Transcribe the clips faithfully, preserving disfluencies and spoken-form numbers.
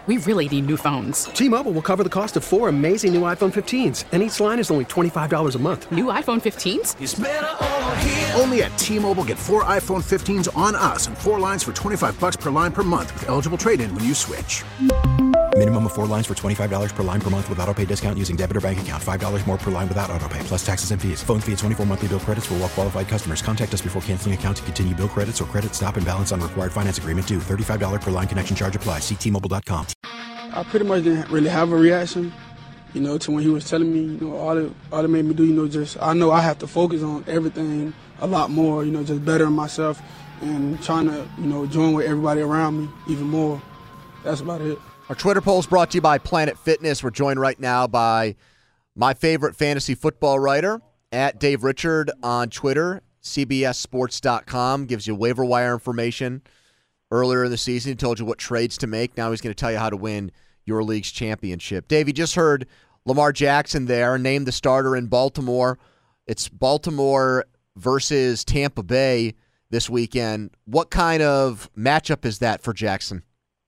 We really need new phones. T-Mobile will cover the cost of four amazing new iPhone fifteens, and each line is only twenty-five dollars a month. New iPhone fifteens? It's better over here. Only at T-Mobile, get four iPhone fifteens on us and four lines for twenty-five dollars per line per month with eligible trade-in when you switch. Minimum of four lines for twenty-five dollars per line per month with autopay discount using debit or bank account. five dollars more per line without autopay, plus taxes and fees. Phone fee at twenty-four monthly bill credits for well-qualified customers. Contact us before canceling account to continue bill credits or credit stop and balance on required finance agreement due. thirty-five dollars per line connection charge applies. See T Mobile dot com. I pretty much didn't really have a reaction, you know, to when he was telling me, you know, all it, all it made me do, you know, just, I know I have to focus on everything a lot more, you know, just bettering myself and trying to, you know, join with everybody around me even more. That's about it. Our Twitter poll is brought to you by Planet Fitness. We're joined right now by my favorite fantasy football writer, at Dave Richard on Twitter. C B S Sports dot com gives you waiver wire information. Earlier in the season, he told you what trades to make. Now he's going to tell you how to win your league's championship. Dave, you just heard Lamar Jackson there, named the starter in Baltimore. It's Baltimore versus Tampa Bay this weekend. What kind of matchup is that for Jackson?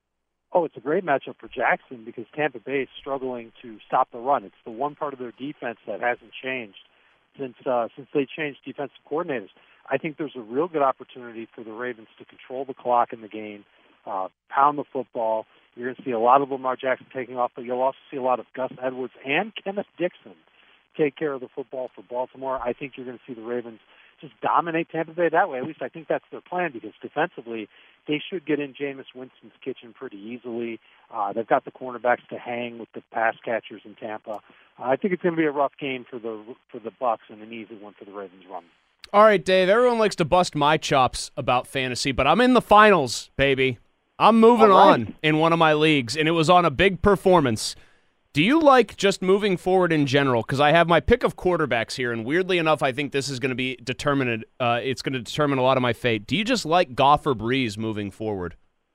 Oh, it's a great matchup for Jackson because Tampa Bay is struggling to stop the run. It's the one part of their defense that hasn't changed since uh, since they changed defensive coordinators. I think there's a real good opportunity for the Ravens to control the clock in the game, uh, pound the football. You're going to see a lot of Lamar Jackson taking off, but you'll also see a lot of Gus Edwards and Kenneth Dixon take care of the football for Baltimore. I think you're going to see the Ravens just dominate Tampa Bay that way. At least I think that's their plan because defensively they should get in Jameis Winston's kitchen pretty easily. Uh, they've got the cornerbacks to hang with the pass catchers in Tampa. Uh, I think it's going to be a rough game for the for the Bucs and an easy one for the Ravens run. All right, Dave, everyone likes to bust my chops about fantasy, but I'm in the finals, baby. I'm moving right. on in one of my leagues, and it was on a big performance. Do you like just moving forward in general? Because I have my pick of quarterbacks here, and weirdly enough, I think this is going to be determined. Uh, it's going to determine a lot of my fate. Do you just like Goff or Breeze moving forward?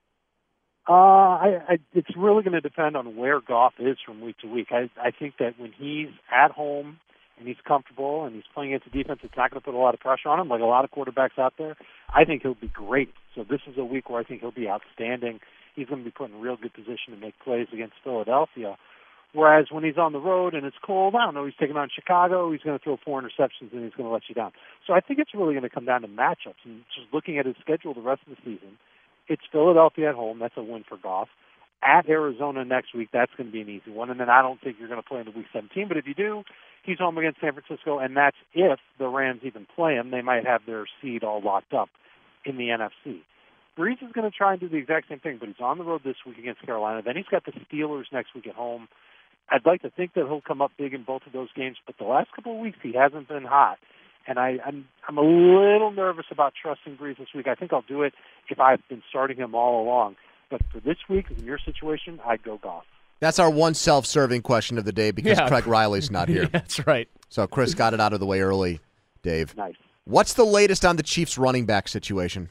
Uh, I, I, it's really going to depend on where Goff is from week to week. I, I think that when he's at home and he's comfortable and he's playing against a defense that's not going to put a lot of pressure on him, like a lot of quarterbacks out there, I think he'll be great. So this is a week where I think he'll be outstanding. He's going to be put in real good position to make plays against Philadelphia. Whereas when he's on the road and it's cold, I don't know, he's taking on Chicago, he's going to throw four interceptions and he's going to let you down. So I think it's really going to come down to matchups. And just looking at his schedule the rest of the season, it's Philadelphia at home. That's a win for Goff. At Arizona next week, that's going to be an easy one. And then I don't think you're going to play into Week seventeen. But if you do, he's home against San Francisco, and that's if the Rams even play him. They might have their seed all locked up in the N F C. Breeze is going to try and do the exact same thing, but he's on the road this week against Carolina. Then he's got the Steelers next week at home. I'd like to think that he'll come up big in both of those games, but the last couple of weeks he hasn't been hot. And I, I'm I'm a little nervous about trusting Breeze this week. I think I'll do it if I've been starting him all along. But for this week, in your situation, I'd go Goff. That's our one self-serving question of the day because Yeah. Craig Riley's not here. Yeah, that's right. So Chris got it out of the way early, Dave. Nice. What's the latest on the Chiefs running back situation?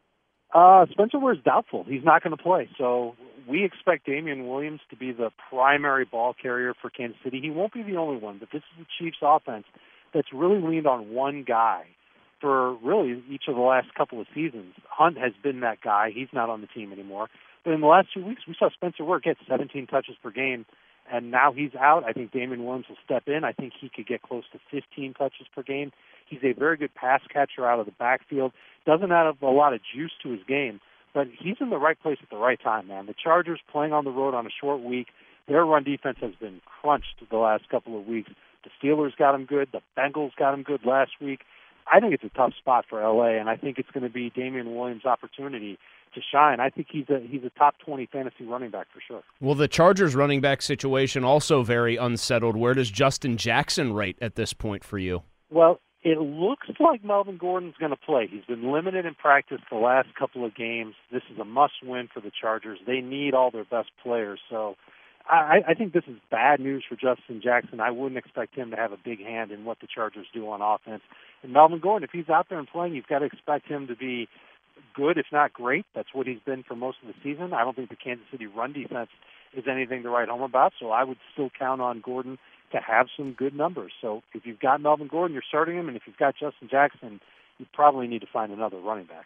Uh, Spencer Ware's doubtful. He's not going to play. So we expect Damian Williams to be the primary ball carrier for Kansas City. He won't be the only one, but this is the Chiefs' offense that's really leaned on one guy for really each of the last couple of seasons. Hunt has been that guy. He's not on the team anymore. But in the last two weeks, we saw Spencer Ware get seventeen touches per game, and now he's out. I think Damian Williams will step in. I think he could get close to fifteen touches per game. He's a very good pass catcher out of the backfield. Doesn't have a lot of juice to his game, but he's in the right place at the right time, man. The Chargers playing on the road on a short week. Their run defense has been crunched the last couple of weeks. The Steelers got him good. The Bengals got him good last week. I think it's a tough spot for L A, and I think it's going to be Damian Williams' opportunity to shine. I think he's a he's a top twenty fantasy running back for sure. Well, the Chargers running back situation also very unsettled. Where does Justin Jackson rate at this point for you? Well, it looks like Melvin Gordon's going to play. He's been limited in practice the last couple of games. This is a must-win for the Chargers. They need all their best players. So I, I think this is bad news for Justin Jackson. I wouldn't expect him to have a big hand in what the Chargers do on offense. And Melvin Gordon, if he's out there and playing, you've got to expect him to be good, if not great. That's what he's been for most of the season. I don't think the Kansas City run defense is anything to write home about, so I would still count on Gordon to have some good numbers. So if you've got Melvin Gordon, you're starting him, and if you've got Justin Jackson, you probably need to find another running back.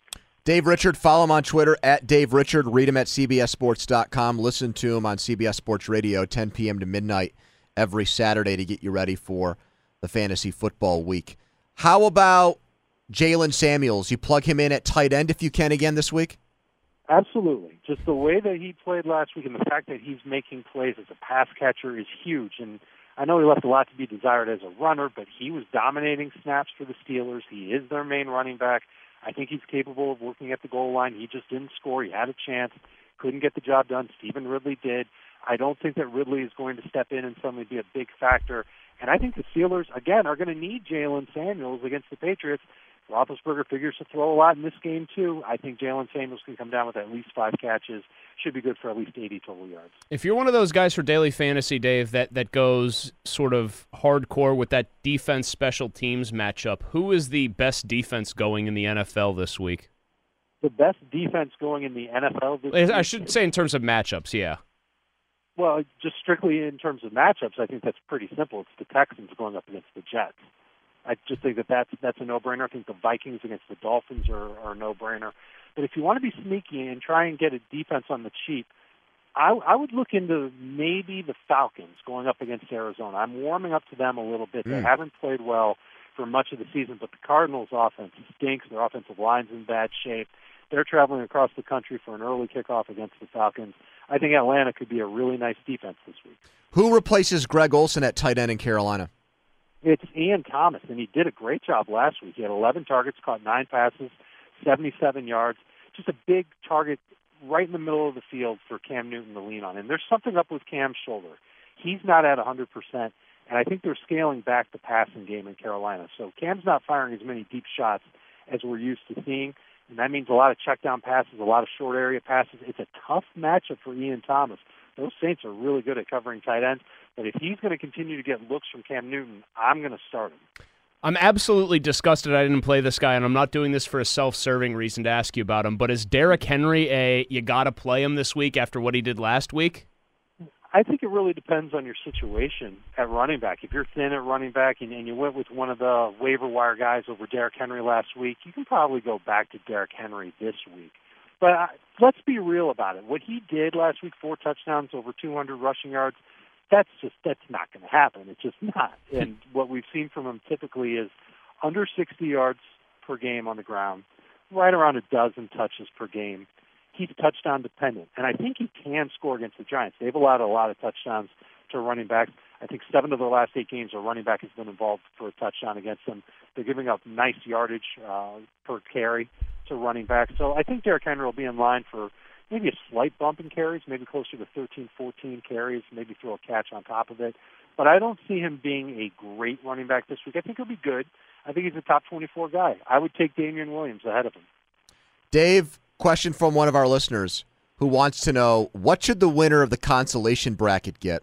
Dave Richard, follow him on Twitter, at Dave Richard. Read him at C B S Sports dot com. Listen to him on C B S Sports Radio, ten p.m. to midnight every Saturday to get you ready for the fantasy football week. How about Jalen Samuels? You plug him in at tight end if you can again this week? Absolutely. Just the way that he played last week and the fact that he's making plays as a pass catcher is huge. And I know he left a lot to be desired as a runner, but he was dominating snaps for the Steelers. He is their main running back. I think he's capable of working at the goal line. He just didn't score. He had a chance, couldn't get the job done. Stephen Ridley did. I don't think that Ridley is going to step in and suddenly be a big factor. And I think the Steelers, again, are going to need Jalen Samuels against the Patriots. Roethlisberger figures to throw a lot in this game, too. I think Jalen Samuels can come down with at least five catches. Should be good for at least eighty total yards. If you're one of those guys for daily fantasy, Dave, that, that goes sort of hardcore with that defense-special teams matchup, who is the best defense going in the N F L this week? The best defense going in the N F L this week? I should say in terms of matchups, yeah. Well, just strictly in terms of matchups, I think that's pretty simple. It's the Texans going up against the Jets. I just think that that's, that's a no-brainer. I think the Vikings against the Dolphins are, are a no-brainer. But if you want to be sneaky and try and get a defense on the cheap, I, I would look into maybe the Falcons going up against Arizona. I'm warming up to them a little bit. Mm. They haven't played well for much of the season, but the Cardinals' offense stinks. Their offensive line's in bad shape. They're traveling across the country for an early kickoff against the Falcons. I think Atlanta could be a really nice defense this week. Who replaces Greg Olsen at tight end in Carolina? It's Ian Thomas, and he did a great job last week. He had eleven targets, caught nine passes, seventy-seven yards. Just a big target right in the middle of the field for Cam Newton to lean on. And there's something up with Cam's shoulder. He's not at one hundred percent, and I think they're scaling back the passing game in Carolina. So Cam's not firing as many deep shots as we're used to seeing, and that means a lot of check-down passes, a lot of short area passes. It's a tough matchup for Ian Thomas. Those Saints are really good at covering tight ends, but if he's going to continue to get looks from Cam Newton, I'm going to start him. I'm absolutely disgusted I didn't play this guy, and I'm not doing this for a self-serving reason to ask you about him, but is Derrick Henry a you got to play him this week after what he did last week? I think it really depends on your situation at running back. If you're thin at running back and, and you went with one of the waiver wire guys over Derrick Henry last week, you can probably go back to Derrick Henry this week. But uh, let's be real about it. What he did last week, four touchdowns, over two hundred rushing yards, that's just that's not going to happen. It's just not. And what we've seen from him typically is under sixty yards per game on the ground, right around a dozen touches per game. He's touchdown dependent, and I think he can score against the Giants. They've allowed a lot of touchdowns to running backs. I think seven of their last eight games, a running back has been involved for a touchdown against them. They're giving up nice yardage uh, per carry to running backs. So I think Derrick Henry will be in line for maybe a slight bump in carries, maybe closer to thirteen, fourteen carries, maybe throw a catch on top of it. But I don't see him being a great running back this week. I think he'll be good. I think he's a top twenty-four guy. I would take Damian Williams ahead of him. Dave, question from one of our listeners who wants to know, what should the winner of the consolation bracket get?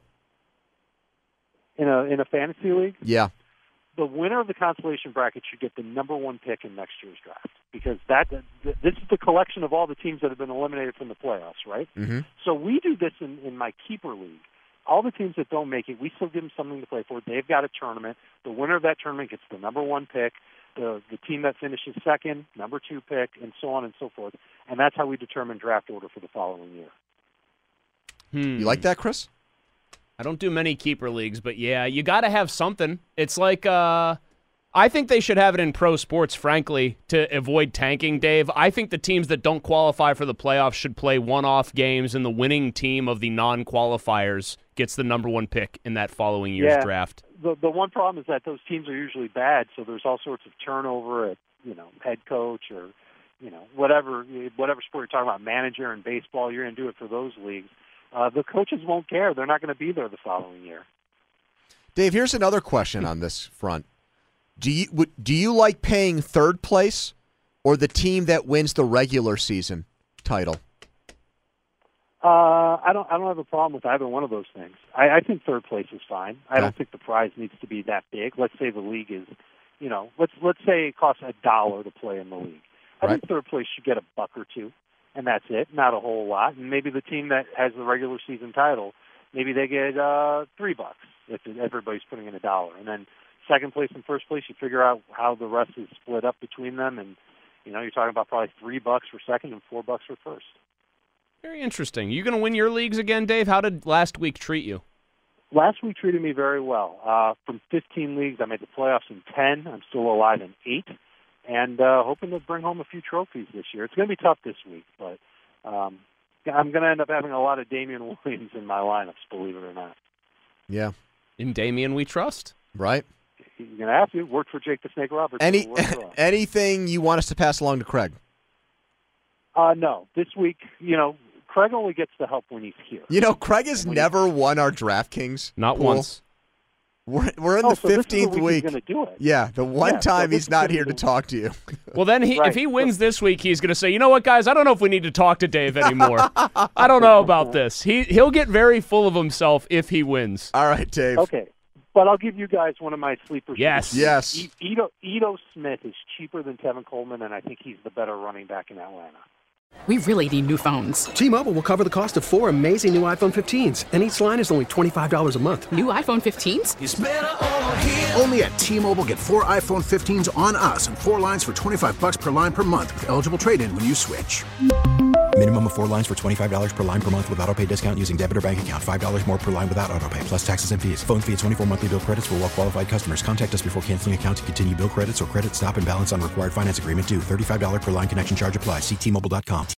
In a in a fantasy league? Yeah. The winner of the consolation bracket should get the number one pick in next year's draft, because that this is the collection of all the teams that have been eliminated from the playoffs, right? Mm-hmm. So we do this in, in my keeper league. All the teams that don't make it, we still give them something to play for. They've got a tournament. The winner of that tournament gets the number one pick. The the team that finishes second, number two pick, and so on and so forth. And that's how we determine draft order for the following year. Hmm. You like that, Chris? I don't do many keeper leagues, but yeah, you got to have something. It's like, uh, I think they should have it in pro sports, frankly, to avoid tanking, Dave. I think the teams that don't qualify for the playoffs should play one-off games, and the winning team of the non-qualifiers gets the number one pick in that following year's yeah. draft. The the one problem is that those teams are usually bad, so there's all sorts of turnover at, you know, head coach or, you know, whatever whatever sport you're talking about, manager in baseball, you're going to do it for those leagues. Uh, the coaches won't care. They're not going to be there the following year. Dave, here's another question on this front. Do you would, do you like paying third place or the team that wins the regular season title? Uh, I don't. I don't have a problem with either one of those things. I, I think third place is fine. I okay. don't think the prize needs to be that big. Let's say the league is, you know, let's let's say it costs a dollar to play in the league. I right. think third place should get a buck or two, and that's it. Not a whole lot. And maybe the team that has the regular season title, maybe they get uh, three bucks if everybody's putting in a dollar. And then second place and first place, you figure out how the rest is split up between them, and you know, you're talking about probably three bucks for second and four bucks for first. Very interesting. You going to win your leagues again, Dave? How did last week treat you? Last week treated me very well. Uh, from fifteen leagues, I made the playoffs in ten. I'm still alive in eight, and uh, hoping to bring home a few trophies this year. It's going to be tough this week, but um, I'm going to end up having a lot of Damian Williams in my lineups, believe it or not. Yeah. In Damian we trust. Right. You're going to have to. Work for Jake the Snake Roberts. Any Anything you want us to pass along to Craig? Uh, no. This week, you know, Craig only gets the help when he's here. You know, Craig has never won our DraftKings. Not pool. once. We're, we're in oh, the so fifteenth this is the week. week he's gonna do it. Yeah, the one yeah, time so he's not here to the... talk to you. Well, then he, right. if he wins this week, he's going to say, you know what, guys, I don't know if we need to talk to Dave anymore. I don't know about this. He, he'll get very full of himself if he wins. All right, Dave. Okay, but I'll give you guys one of my sleepers. Yes. Yes. E- Ito, Ito Smith is cheaper than Tevin Coleman, and I think he's the better running back in Atlanta. We really need new phones. T-Mobile will cover the cost of four amazing new iPhone fifteens, and each line is only twenty-five dollars a month. New iPhone fifteens? It's better over here. Only at T-Mobile, get four iPhone fifteens on us and four lines for twenty-five bucks per line per month with eligible trade-in when you switch. Minimum of four lines for twenty-five dollars per line per month with autopay discount using debit or bank account. five dollars more per line without autopay, plus taxes and fees. Phone fee at twenty-four monthly bill credits for well-qualified customers. Contact us before canceling account to continue bill credits or credit stop and balance on required finance agreement due. thirty-five dollars per line connection charge applies. See T Mobile dot com.